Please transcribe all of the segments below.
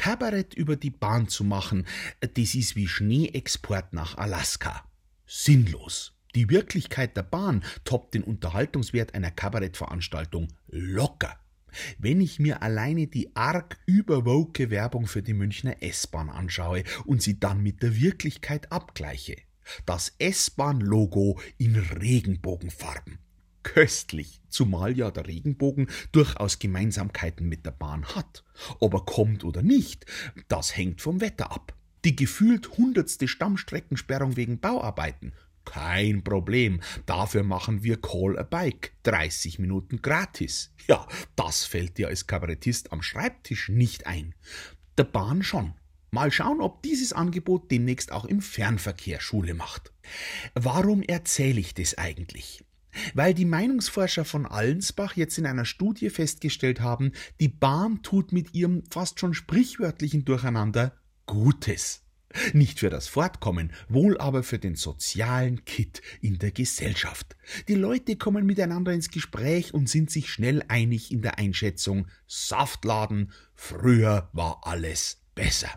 Kabarett über die Bahn zu machen, das ist wie Schneeexport nach Alaska. Sinnlos. Die Wirklichkeit der Bahn toppt den Unterhaltungswert einer Kabarettveranstaltung locker. Wenn ich mir alleine die arg überwoke Werbung für die Münchner S-Bahn anschaue und sie dann mit der Wirklichkeit abgleiche. Das S-Bahn-Logo in Regenbogenfarben. Köstlich, zumal ja der Regenbogen durchaus Gemeinsamkeiten mit der Bahn hat. Ob er kommt oder nicht, das hängt vom Wetter ab. Die gefühlt 100. Stammstreckensperrung wegen Bauarbeiten. Kein Problem, dafür machen wir Call a Bike, 30 Minuten gratis. Ja, das fällt dir als Kabarettist am Schreibtisch nicht ein. Der Bahn schon. Mal schauen, ob dieses Angebot demnächst auch im Fernverkehr Schule macht. Warum erzähle ich das eigentlich? Weil die Meinungsforscher von Allensbach jetzt in einer Studie festgestellt haben, die Bahn tut mit ihrem fast schon sprichwörtlichen Durcheinander Gutes. Nicht für das Fortkommen, wohl aber für den sozialen Kitt in der Gesellschaft. Die Leute kommen miteinander ins Gespräch und sind sich schnell einig in der Einschätzung, Saftladen, früher war alles besser.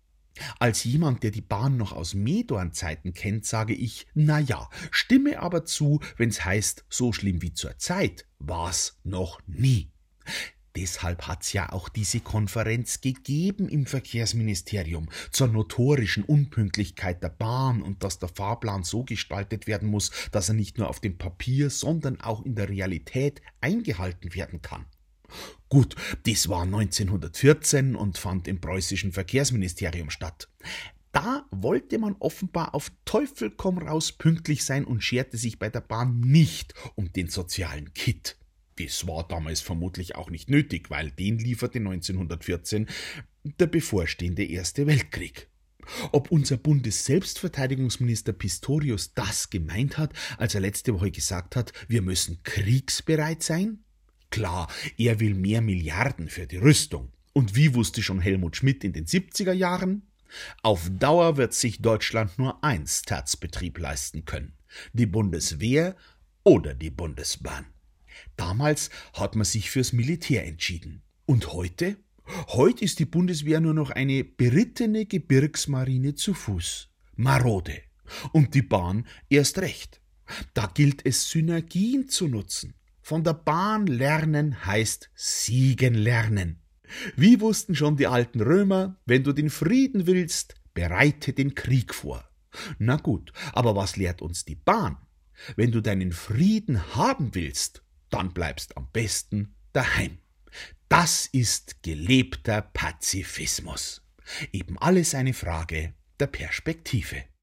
Als jemand, der die Bahn noch aus Medorn-Zeiten kennt, sage ich, na ja, stimme aber zu, wenn's heißt, so schlimm wie zur Zeit war's noch nie. Deshalb hat's ja auch diese Konferenz gegeben im Verkehrsministerium zur notorischen Unpünktlichkeit der Bahn und dass der Fahrplan so gestaltet werden muss, dass er nicht nur auf dem Papier, sondern auch in der Realität eingehalten werden kann. Gut, das war 1914 und fand im preußischen Verkehrsministerium statt. Da wollte man offenbar auf Teufel komm raus pünktlich sein und scherte sich bei der Bahn nicht um den sozialen Kitt. Das war damals vermutlich auch nicht nötig, weil den lieferte 1914 der bevorstehende Erste Weltkrieg. Ob unser Bundesselbstverteidigungsminister Pistorius das gemeint hat, als er letzte Woche gesagt hat, wir müssen kriegsbereit sein? Klar, er will mehr Milliarden für die Rüstung. Und wie wusste schon Helmut Schmidt in den 70er Jahren? Auf Dauer wird sich Deutschland nur ein Staatsbetrieb leisten können. Die Bundeswehr oder die Bundesbahn. Damals hat man sich fürs Militär entschieden. Und heute? Heute ist die Bundeswehr nur noch eine berittene Gebirgsmarine zu Fuß. Marode. Und die Bahn erst recht. Da gilt es, Synergien zu nutzen. Von der Bahn lernen heißt siegen lernen. Wie wussten schon die alten Römer, wenn du den Frieden willst, bereite den Krieg vor. Na gut, aber was lehrt uns die Bahn? Wenn du deinen Frieden haben willst, dann bleibst am besten daheim. Das ist gelebter Pazifismus. Eben alles eine Frage der Perspektive.